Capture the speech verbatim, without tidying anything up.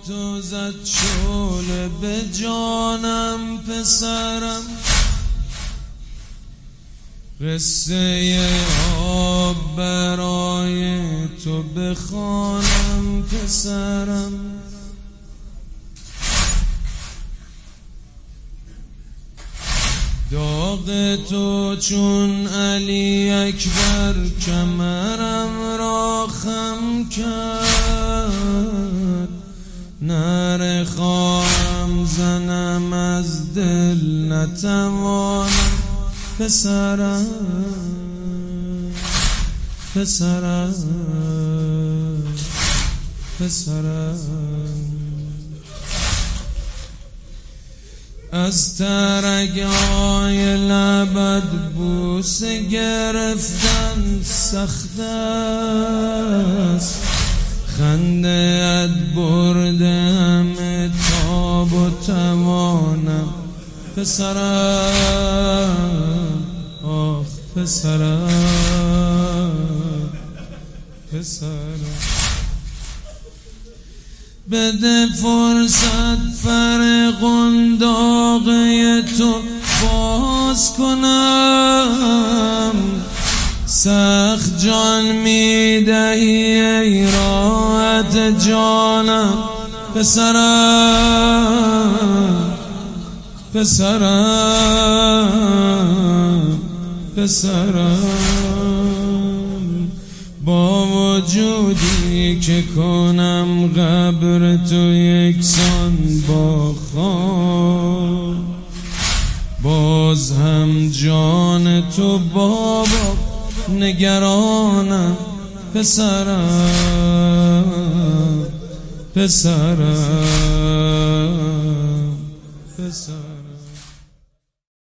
تو زد شعله به جانم پسرم، قصه آب برای تو بخوانم پسرم. داغ تو چون علی اکبر کمرم را خم کرد، نره خواهم زنم از دل نتوانم پسرم پسرم پسرم. از ترک‌های لبت بوسه گرفتن سخت است، خنده‌ات برده همه تاب و توانم پسرم، آخ پسرم پسرم. بده فرصت فرقنداغه تو باز کنم، سخت جان میدهی ای راحت جانم پسرم پسرم پسرم. با وجودی که کنم قبر تو یکسان با خاک، باز هم جان تو بابا نگرانم پسرم پسرم پسرم.